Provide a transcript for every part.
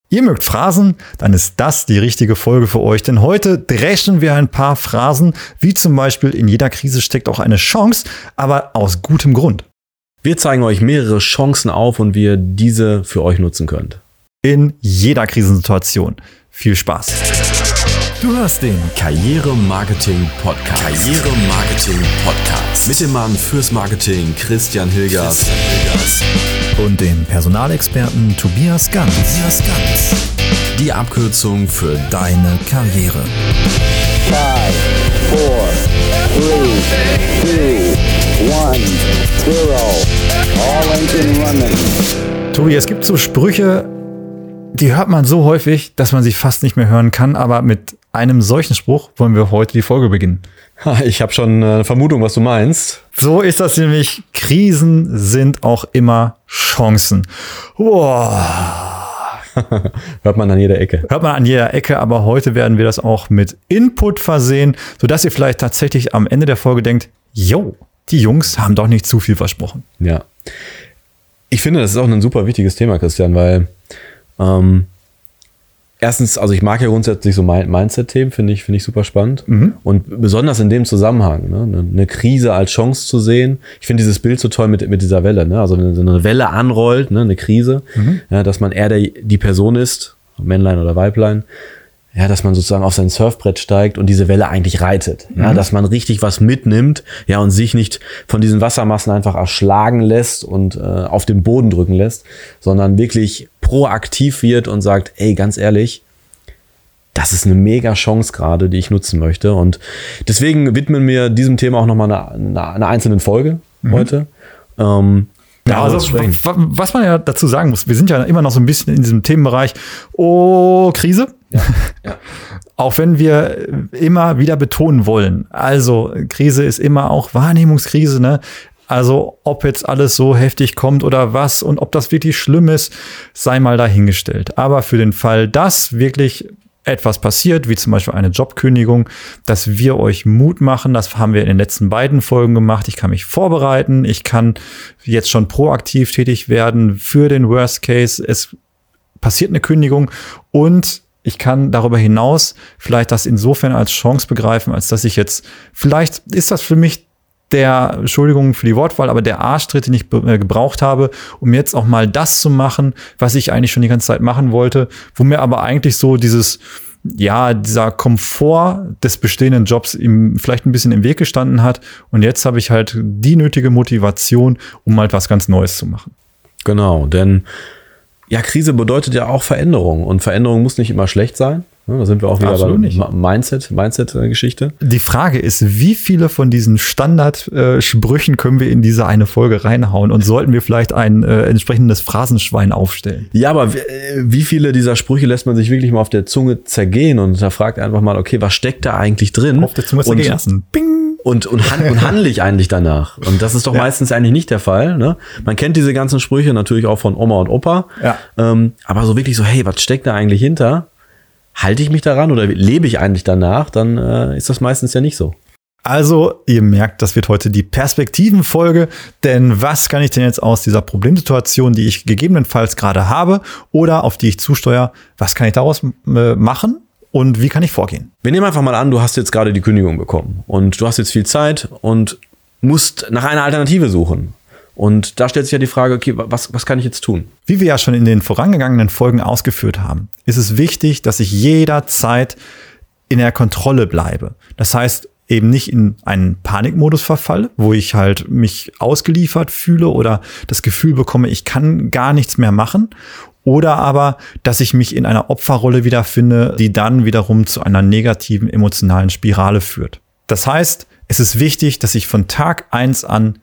Ihr mögt Phrasen? Dann ist das die richtige Folge für euch, denn heute dreschen wir ein paar Phrasen, wie zum Beispiel in jeder Krise steckt auch eine Chance, aber aus gutem Grund. Wir zeigen euch mehrere Chancen auf und wie ihr diese für euch nutzen könnt. In jeder Krisensituation. Viel Spaß. Du hörst den Karriere-Marketing-Podcast. Mit dem Mann fürs Marketing Christian Hilgers. Und dem Personalexperten Tobias Ganz. Die Abkürzung für deine Karriere. 5, 4, 3, 2, 1, 0. All engine running. Tobi, es gibt so Sprüche, die hört man so häufig, dass man sie fast nicht mehr hören kann. Aber mit einem solchen Spruch wollen wir heute die Folge beginnen. Ich habe schon eine Vermutung, was du meinst. So ist das nämlich. Krisen sind auch immer Chancen. Wow. Hört man an jeder Ecke. Hört man an jeder Ecke, aber heute werden wir das auch mit Input versehen, sodass ihr vielleicht tatsächlich am Ende der Folge denkt, yo, die Jungs haben doch nicht zu viel versprochen. Ja. Ich finde, das ist auch ein super wichtiges Thema, Christian, weil erstens, also ich mag ja grundsätzlich so Mindset-Themen, finde ich super spannend. Und besonders in dem Zusammenhang, ne, eine Krise als Chance zu sehen. Ich finde dieses Bild so toll mit dieser Welle, ne? Also wenn so eine Welle anrollt, ne, eine Krise, ja, dass man eher die Person ist, Männlein oder Weiblein, ja, dass man sozusagen auf sein Surfbrett steigt und diese Welle eigentlich reitet. Ja, dass man richtig was mitnimmt, ja, und sich nicht von diesen Wassermassen einfach erschlagen lässt und auf den Boden drücken lässt, sondern wirklich proaktiv wird und sagt, ey, ganz ehrlich, das ist eine mega Chance gerade, die ich nutzen möchte. Und deswegen widmen wir diesem Thema auch nochmal eine einzelne Folge heute. Ja, also was man ja dazu sagen muss, wir sind ja immer noch so ein bisschen in diesem Themenbereich, Krise. Ja. Auch wenn wir immer wieder betonen wollen, also Krise ist immer auch Wahrnehmungskrise, ne? Also ob jetzt alles so heftig kommt oder was und ob das wirklich schlimm ist, sei mal dahingestellt. Aber für den Fall, dass wirklich etwas passiert, wie zum Beispiel eine Jobkündigung, dass wir euch Mut machen. Das haben wir in den letzten beiden Folgen gemacht. Ich kann mich vorbereiten. Ich kann jetzt schon proaktiv tätig werden für den Worst Case. Es passiert eine Kündigung und ich kann darüber hinaus vielleicht das insofern als Chance begreifen, als dass ich jetzt, vielleicht ist das für mich Entschuldigung für die Wortwahl, aber der Arschtritt, den ich gebraucht habe, um jetzt auch mal das zu machen, was ich eigentlich schon die ganze Zeit machen wollte, wo mir aber eigentlich so dieser Komfort des bestehenden Jobs ihm vielleicht ein bisschen im Weg gestanden hat. Und jetzt habe ich halt die nötige Motivation, um halt was ganz Neues zu machen. Genau, denn ja, Krise bedeutet ja auch Veränderung. Und Veränderung muss nicht immer schlecht sein. Da sind wir auch wieder bei Mindset-Geschichte. Die Frage ist, wie viele von diesen Standardsprüchen können wir in diese eine Folge reinhauen und sollten wir vielleicht ein entsprechendes Phrasenschwein aufstellen? Ja, aber wie viele dieser Sprüche lässt man sich wirklich mal auf der Zunge zergehen und da fragt einfach mal, okay, was steckt da eigentlich drin? Auf der Zunge zergehen lassen. Bing! Und handle ich eigentlich danach? Und das ist doch meistens eigentlich nicht der Fall. Ne? Man kennt diese ganzen Sprüche natürlich auch von Oma und Opa. Ja. Aber so wirklich so, hey, was steckt da eigentlich hinter? Halte ich mich daran oder lebe ich eigentlich danach? Dann ist das meistens ja nicht so. Also, ihr merkt, das wird heute die Perspektivenfolge. Denn was kann ich denn jetzt aus dieser Problemsituation, die ich gegebenenfalls gerade habe oder auf die ich zusteuere, was kann ich daraus machen? Und wie kann ich vorgehen? Wir nehmen einfach mal an, du hast jetzt gerade die Kündigung bekommen und du hast jetzt viel Zeit und musst nach einer Alternative suchen. Und da stellt sich ja die Frage, okay, was kann ich jetzt tun? Wie wir ja schon in den vorangegangenen Folgen ausgeführt haben, ist es wichtig, dass ich jederzeit in der Kontrolle bleibe. Das heißt, eben nicht in einen Panikmodus verfalle, wo ich halt mich ausgeliefert fühle oder das Gefühl bekomme, ich kann gar nichts mehr machen. Oder aber, dass ich mich in einer Opferrolle wiederfinde, die dann wiederum zu einer negativen emotionalen Spirale führt. Das heißt, es ist wichtig, dass ich von Tag 1 an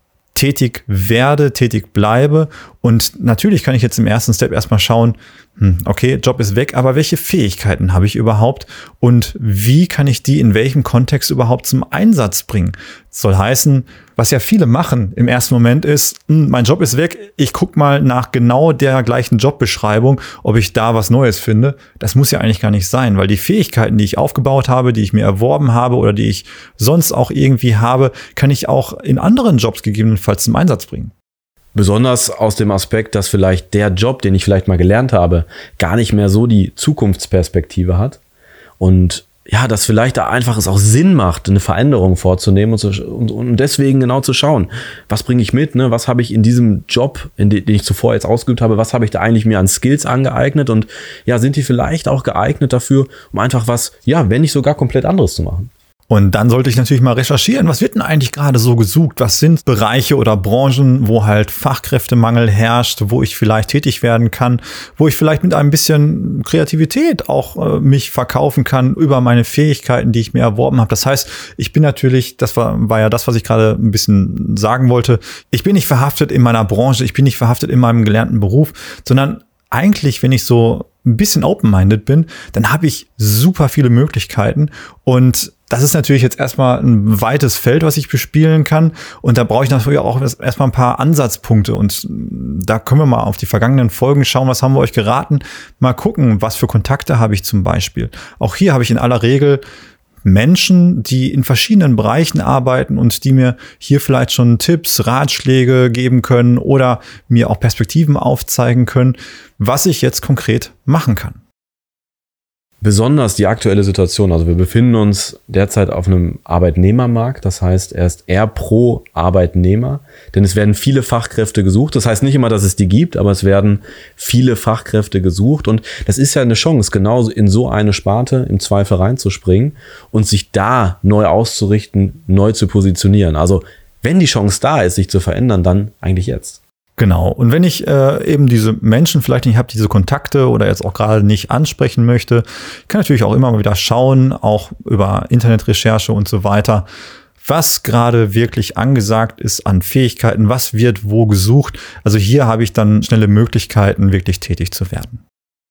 tätig werde, tätig bleibe. Und natürlich kann ich jetzt im ersten Step erstmal schauen, okay, Job ist weg, aber welche Fähigkeiten habe ich überhaupt und wie kann ich die in welchem Kontext überhaupt zum Einsatz bringen? Das soll heißen, was ja viele machen im ersten Moment ist, mein Job ist weg, ich gucke mal nach genau der gleichen Jobbeschreibung, ob ich da was Neues finde. Das muss ja eigentlich gar nicht sein, weil die Fähigkeiten, die ich aufgebaut habe, die ich mir erworben habe oder die ich sonst auch irgendwie habe, kann ich auch in anderen Jobs gegebenenfalls zum Einsatz bringen. Besonders aus dem Aspekt, dass vielleicht der Job, den ich vielleicht mal gelernt habe, gar nicht mehr so die Zukunftsperspektive hat. Und ja, dass vielleicht da einfach es auch Sinn macht, eine Veränderung vorzunehmen und deswegen genau zu schauen, was bringe ich mit, ne? Was habe ich in diesem Job, den ich zuvor jetzt ausgeübt habe, was habe ich da eigentlich mir an Skills angeeignet und ja, sind die vielleicht auch geeignet dafür, um einfach was, ja, wenn nicht sogar komplett anderes zu machen. Und dann sollte ich natürlich mal recherchieren, was wird denn eigentlich gerade so gesucht? Was sind Bereiche oder Branchen, wo halt Fachkräftemangel herrscht, wo ich vielleicht tätig werden kann, wo ich vielleicht mit ein bisschen Kreativität auch mich verkaufen kann über meine Fähigkeiten, die ich mir erworben habe. Das heißt, ich bin natürlich, das war ja das, was ich gerade ein bisschen sagen wollte, ich bin nicht verhaftet in meiner Branche, ich bin nicht verhaftet in meinem gelernten Beruf, sondern eigentlich, wenn ich so ein bisschen open-minded bin, dann habe ich super viele Möglichkeiten und das ist natürlich jetzt erstmal ein weites Feld, was ich bespielen kann. Und da brauche ich natürlich auch erstmal ein paar Ansatzpunkte. Und da können wir mal auf die vergangenen Folgen schauen, was haben wir euch geraten. Mal gucken, was für Kontakte habe ich zum Beispiel. Auch hier habe ich in aller Regel Menschen, die in verschiedenen Bereichen arbeiten und die mir hier vielleicht schon Tipps, Ratschläge geben können oder mir auch Perspektiven aufzeigen können, was ich jetzt konkret machen kann. Besonders die aktuelle Situation, also wir befinden uns derzeit auf einem Arbeitnehmermarkt, das heißt, er ist eher pro Arbeitnehmer, denn es werden viele Fachkräfte gesucht. Das heißt nicht immer, dass es die gibt, aber es werden viele Fachkräfte gesucht und das ist ja eine Chance, genau in so eine Sparte im Zweifel reinzuspringen und sich da neu auszurichten, neu zu positionieren. Also wenn die Chance da ist, sich zu verändern, dann eigentlich jetzt. Genau. Und wenn ich eben diese Menschen vielleicht nicht habe, diese Kontakte oder jetzt auch gerade nicht ansprechen möchte, kann natürlich auch immer mal wieder schauen, auch über Internetrecherche und so weiter, was gerade wirklich angesagt ist an Fähigkeiten, was wird wo gesucht. Also hier habe ich dann schnelle Möglichkeiten, wirklich tätig zu werden.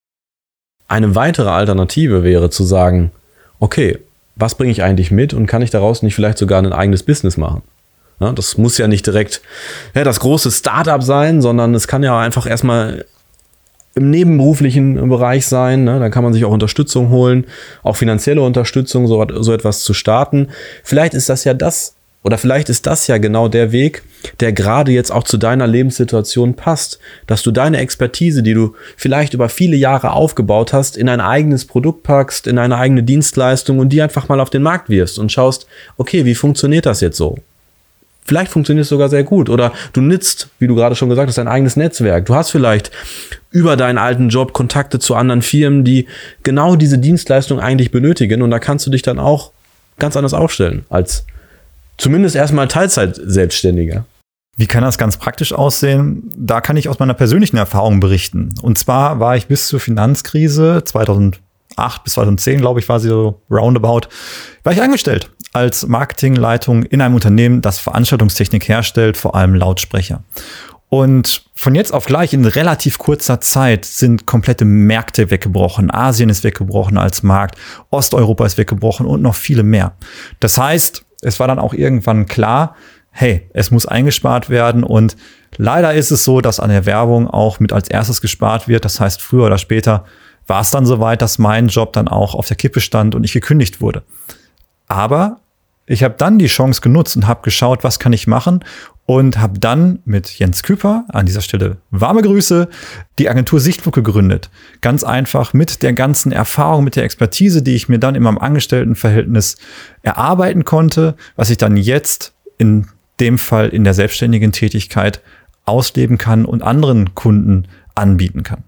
Eine weitere Alternative wäre zu sagen, okay, was bringe ich eigentlich mit und kann ich daraus nicht vielleicht sogar ein eigenes Business machen? Ja, das muss ja nicht direkt das große Startup sein, sondern es kann ja einfach erstmal im nebenberuflichen Bereich sein. Ne? Da kann man sich auch Unterstützung holen, auch finanzielle Unterstützung, so etwas zu starten. Vielleicht ist das ja vielleicht ist das ja genau der Weg, der gerade jetzt auch zu deiner Lebenssituation passt, dass du deine Expertise, die du vielleicht über viele Jahre aufgebaut hast, in ein eigenes Produkt packst, in eine eigene Dienstleistung und die einfach mal auf den Markt wirfst und schaust, okay, wie funktioniert das jetzt so? Vielleicht funktioniert es sogar sehr gut oder du nutzt, wie du gerade schon gesagt hast, dein eigenes Netzwerk. Du hast vielleicht über deinen alten Job Kontakte zu anderen Firmen, die genau diese Dienstleistung eigentlich benötigen und da kannst du dich dann auch ganz anders aufstellen als zumindest erstmal Teilzeit-Selbstständiger. Wie kann das ganz praktisch aussehen? Da kann ich aus meiner persönlichen Erfahrung berichten. Und zwar war ich bis zur Finanzkrise 2008 bis 2010, glaube ich, war sie so roundabout, war ich angestellt als Marketingleitung in einem Unternehmen, das Veranstaltungstechnik herstellt, vor allem Lautsprecher. Und von jetzt auf gleich in relativ kurzer Zeit sind komplette Märkte weggebrochen. Asien ist weggebrochen als Markt, Osteuropa ist weggebrochen und noch viele mehr. Das heißt, es war dann auch irgendwann klar, hey, es muss eingespart werden und leider ist es so, dass an der Werbung auch mit als erstes gespart wird. Das heißt, früher oder später war es dann soweit, dass mein Job dann auch auf der Kippe stand und ich gekündigt wurde. Aber ich habe dann die Chance genutzt und habe geschaut, was kann ich machen und habe dann mit Jens Küper, an dieser Stelle warme Grüße, die Agentur Sichtflug gegründet. Ganz einfach mit der ganzen Erfahrung, mit der Expertise, die ich mir dann in meinem Angestelltenverhältnis erarbeiten konnte, was ich dann jetzt in dem Fall in der selbstständigen Tätigkeit ausleben kann und anderen Kunden anbieten kann.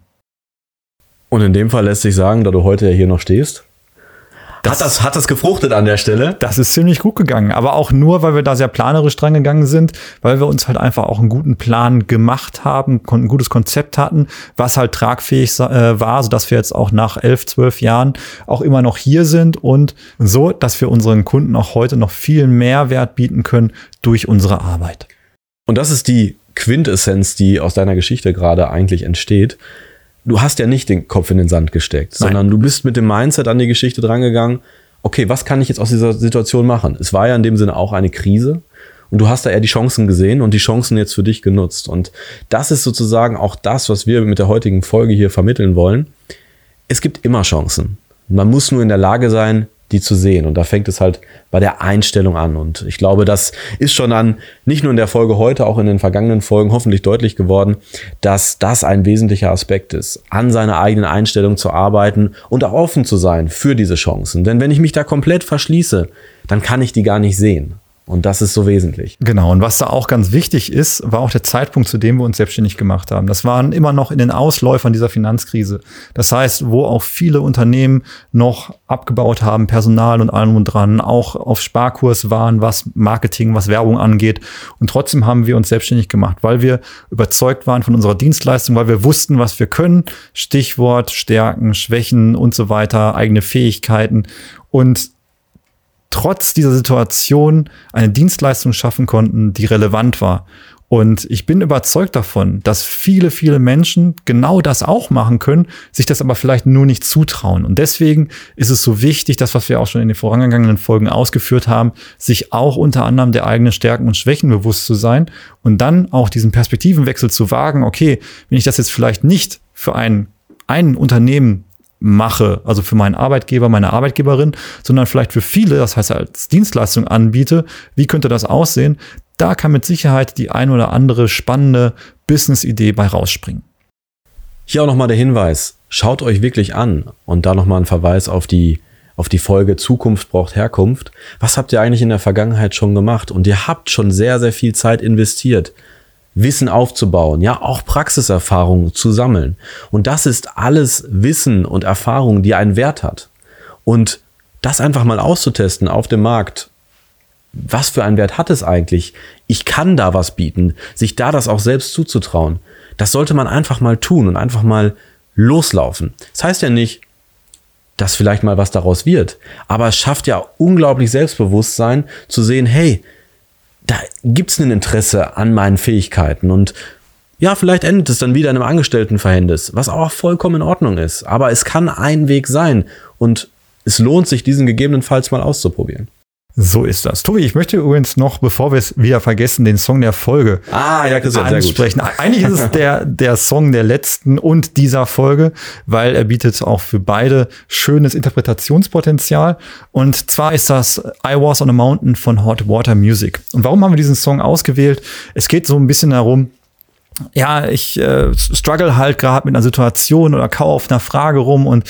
Und in dem Fall lässt sich sagen, da du heute ja hier noch stehst, hat das gefruchtet an der Stelle? Das ist ziemlich gut gegangen, aber auch nur, weil wir da sehr planerisch dran gegangen sind, weil wir uns halt einfach auch einen guten Plan gemacht haben, ein gutes Konzept hatten, was halt tragfähig war, sodass wir jetzt auch nach 11, 12 Jahren auch immer noch hier sind und so, dass wir unseren Kunden auch heute noch viel Mehrwert bieten können durch unsere Arbeit. Und das ist die Quintessenz, die aus deiner Geschichte gerade eigentlich entsteht. Du hast ja nicht den Kopf in den Sand gesteckt, sondern du bist mit dem Mindset an die Geschichte drangegangen, okay, was kann ich jetzt aus dieser Situation machen? Es war ja in dem Sinne auch eine Krise und du hast da eher die Chancen gesehen und die Chancen jetzt für dich genutzt. Und das ist sozusagen auch das, was wir mit der heutigen Folge hier vermitteln wollen. Es gibt immer Chancen. Man muss nur in der Lage sein, die zu sehen. Und da fängt es halt bei der Einstellung an. Und ich glaube, das ist schon nicht nur in der Folge heute, auch in den vergangenen Folgen hoffentlich deutlich geworden, dass das ein wesentlicher Aspekt ist, an seiner eigenen Einstellung zu arbeiten und auch offen zu sein für diese Chancen. Denn wenn ich mich da komplett verschließe, dann kann ich die gar nicht sehen. Und das ist so wesentlich. Genau. Und was da auch ganz wichtig ist, war auch der Zeitpunkt, zu dem wir uns selbstständig gemacht haben. Das waren immer noch in den Ausläufern dieser Finanzkrise. Das heißt, wo auch viele Unternehmen noch abgebaut haben, Personal und allem und dran, auch auf Sparkurs waren, was Marketing, was Werbung angeht. Und trotzdem haben wir uns selbstständig gemacht, weil wir überzeugt waren von unserer Dienstleistung, weil wir wussten, was wir können. Stichwort Stärken, Schwächen und so weiter, eigene Fähigkeiten. Und trotz dieser Situation eine Dienstleistung schaffen konnten, die relevant war. Und ich bin überzeugt davon, dass viele, viele Menschen genau das auch machen können, sich das aber vielleicht nur nicht zutrauen. Und deswegen ist es so wichtig, das, was wir auch schon in den vorangegangenen Folgen ausgeführt haben, sich auch unter anderem der eigenen Stärken und Schwächen bewusst zu sein und dann auch diesen Perspektivenwechsel zu wagen. Okay, wenn ich das jetzt vielleicht nicht für ein Unternehmen mache, also für meinen Arbeitgeber, meine Arbeitgeberin, sondern vielleicht für viele, das heißt als Dienstleistung anbiete, wie könnte das aussehen? Da kann mit Sicherheit die ein oder andere spannende Business-Idee bei rausspringen. Hier auch nochmal der Hinweis, schaut euch wirklich an und da nochmal ein Verweis auf die Folge Zukunft braucht Herkunft. Was habt ihr eigentlich in der Vergangenheit schon gemacht? Und ihr habt schon sehr, sehr viel Zeit investiert, Wissen aufzubauen, ja, auch Praxiserfahrung zu sammeln. Und das ist alles Wissen und Erfahrung, die einen Wert hat. Und das einfach mal auszutesten auf dem Markt, was für einen Wert hat es eigentlich? Ich kann da was bieten, sich da das auch selbst zuzutrauen. Das sollte man einfach mal tun und einfach mal loslaufen. Das heißt ja nicht, dass vielleicht mal was daraus wird, aber es schafft ja unglaublich Selbstbewusstsein zu sehen, hey, da gibt's ein Interesse an meinen Fähigkeiten und ja, vielleicht endet es dann wieder in einem Angestelltenverhältnis, was auch vollkommen in Ordnung ist. Aber es kann ein Weg sein und es lohnt sich, diesen gegebenenfalls mal auszuprobieren. So ist das. Tobi, ich möchte übrigens noch, bevor wir es wieder vergessen, den Song der Folge ansprechen. Eigentlich ist es der Song der letzten und dieser Folge, weil er bietet auch für beide schönes Interpretationspotenzial. Und zwar ist das I Was on a Mountain von Hot Water Music. Und warum haben wir diesen Song ausgewählt? Es geht so ein bisschen darum, ja, ich struggle halt gerade mit einer Situation oder kau auf einer Frage rum und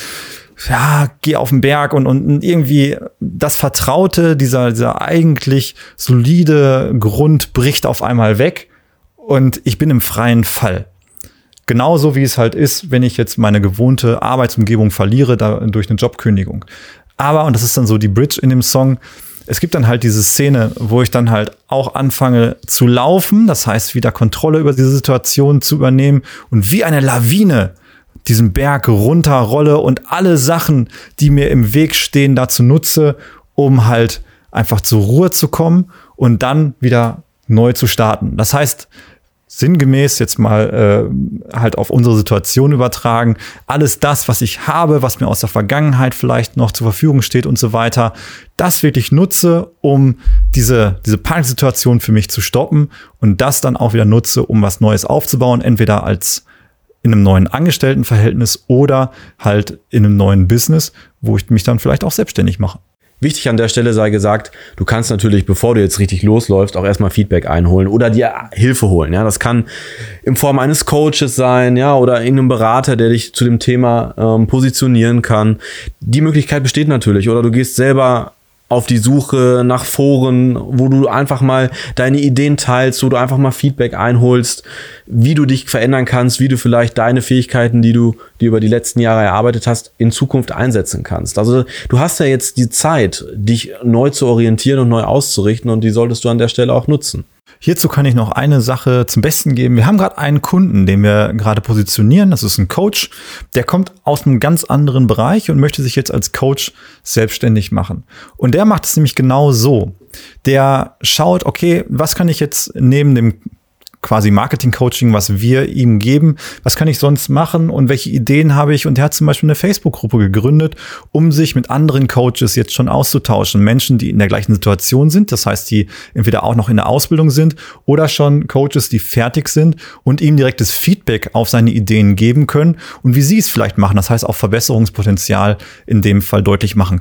ja, geh auf den Berg und irgendwie das Vertraute, dieser eigentlich solide Grund bricht auf einmal weg und ich bin im freien Fall. Genauso wie es halt ist, wenn ich jetzt meine gewohnte Arbeitsumgebung verliere, durch eine Jobkündigung. Aber, und das ist dann so die Bridge in dem Song, es gibt dann halt diese Szene, wo ich dann halt auch anfange zu laufen, das heißt wieder Kontrolle über diese Situation zu übernehmen und wie eine Lawine diesen Berg runterrolle und alle Sachen, die mir im Weg stehen, dazu nutze, um halt einfach zur Ruhe zu kommen und dann wieder neu zu starten. Das heißt, sinngemäß jetzt mal halt auf unsere Situation übertragen, alles das, was ich habe, was mir aus der Vergangenheit vielleicht noch zur Verfügung steht und so weiter, das wirklich nutze, um diese Paniksituation für mich zu stoppen und das dann auch wieder nutze, um was Neues aufzubauen, entweder als in einem neuen Angestelltenverhältnis oder halt in einem neuen Business, wo ich mich dann vielleicht auch selbstständig mache. Wichtig an der Stelle sei gesagt, du kannst natürlich, bevor du jetzt richtig losläufst, auch erstmal Feedback einholen oder dir Hilfe holen. Ja, das kann in Form eines Coaches sein, ja, oder irgendeinem Berater, der dich zu dem Thema positionieren kann. Die Möglichkeit besteht natürlich. Oder du gehst selber auf die Suche nach Foren, wo du einfach mal deine Ideen teilst, wo du einfach mal Feedback einholst, wie du dich verändern kannst, wie du vielleicht deine Fähigkeiten, die du über die letzten Jahre erarbeitet hast, in Zukunft einsetzen kannst. Also du hast ja jetzt die Zeit, dich neu zu orientieren und neu auszurichten und die solltest du an der Stelle auch nutzen. Hierzu kann ich noch eine Sache zum Besten geben. Wir haben gerade einen Kunden, den wir gerade positionieren. Das ist ein Coach. Der kommt aus einem ganz anderen Bereich und möchte sich jetzt als Coach selbstständig machen. Und der macht es nämlich genau so. Der schaut, okay, was kann ich jetzt neben dem quasi Marketing-Coaching, was wir ihm geben, was kann ich sonst machen und welche Ideen habe ich? Und er hat zum Beispiel eine Facebook-Gruppe gegründet, um sich mit anderen Coaches jetzt schon auszutauschen. Menschen, die in der gleichen Situation sind, das heißt, die entweder auch noch in der Ausbildung sind oder schon Coaches, die fertig sind und ihm direktes Feedback auf seine Ideen geben können und wie sie es vielleicht machen, das heißt auch Verbesserungspotenzial in dem Fall deutlich machen können.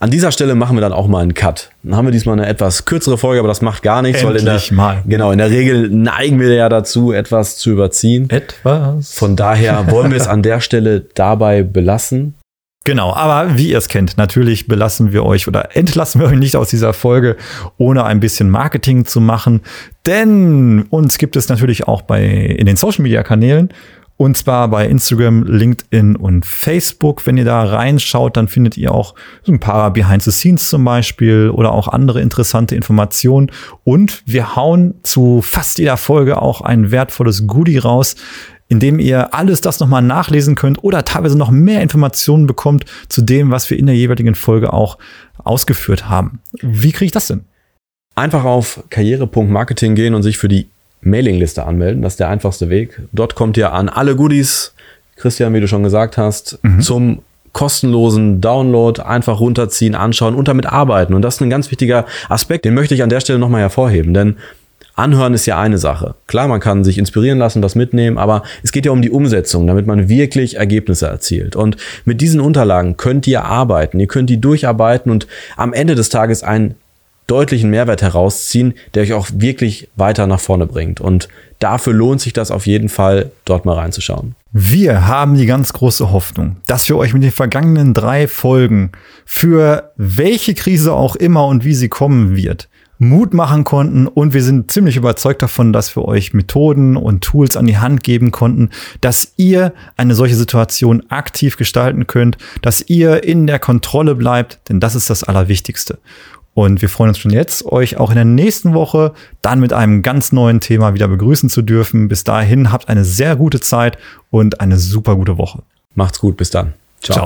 An dieser Stelle machen wir dann auch mal einen Cut. Dann haben wir diesmal eine etwas kürzere Folge, aber das macht gar nichts, weil in der Regel neigen wir ja dazu, etwas zu überziehen. Von daher wollen wir es an der Stelle dabei belassen. Genau, aber wie ihr es kennt, natürlich entlassen wir euch nicht aus dieser Folge, ohne ein bisschen Marketing zu machen. Denn uns gibt es natürlich auch in den Social-Media-Kanälen. Und zwar bei Instagram, LinkedIn und Facebook. Wenn ihr da reinschaut, dann findet ihr auch so ein paar Behind the Scenes zum Beispiel oder auch andere interessante Informationen. Und wir hauen zu fast jeder Folge auch ein wertvolles Goodie raus, in dem ihr alles das nochmal nachlesen könnt oder teilweise noch mehr Informationen bekommt zu dem, was wir in der jeweiligen Folge auch ausgeführt haben. Wie kriege ich das denn? Einfach auf karriere.marketing gehen und sich für die Mailingliste anmelden. Das ist der einfachste Weg. Dort kommt ihr an alle Goodies, Christian, wie du schon gesagt hast, zum kostenlosen Download einfach runterziehen, anschauen und damit arbeiten. Und das ist ein ganz wichtiger Aspekt, den möchte ich an der Stelle nochmal hervorheben, denn Anhören ist ja eine Sache. Klar, man kann sich inspirieren lassen, das mitnehmen, aber es geht ja um die Umsetzung, damit man wirklich Ergebnisse erzielt. Und mit diesen Unterlagen könnt ihr arbeiten, ihr könnt die durcharbeiten und am Ende des Tages einen deutlichen Mehrwert herausziehen, der euch auch wirklich weiter nach vorne bringt. Und dafür lohnt sich das auf jeden Fall, dort mal reinzuschauen. Wir haben die ganz große Hoffnung, dass wir euch mit den vergangenen 3 Folgen für welche Krise auch immer und wie sie kommen wird, Mut machen konnten, und wir sind ziemlich überzeugt davon, dass wir euch Methoden und Tools an die Hand geben konnten, dass ihr eine solche Situation aktiv gestalten könnt, dass ihr in der Kontrolle bleibt, denn das ist das Allerwichtigste. Und wir freuen uns schon jetzt, euch auch in der nächsten Woche dann mit einem ganz neuen Thema wieder begrüßen zu dürfen. Bis dahin habt eine sehr gute Zeit und eine super gute Woche. Macht's gut, bis dann. Ciao.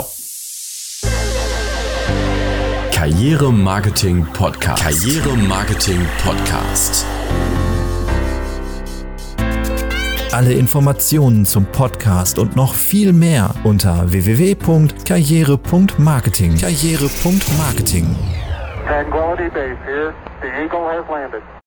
Karriere-Marketing Podcast. Karriere-Marketing Podcast. Alle Informationen zum Podcast und noch viel mehr unter www.karriere.marketing. Karriere.marketing. Tranquility Base here. The Eagle has landed.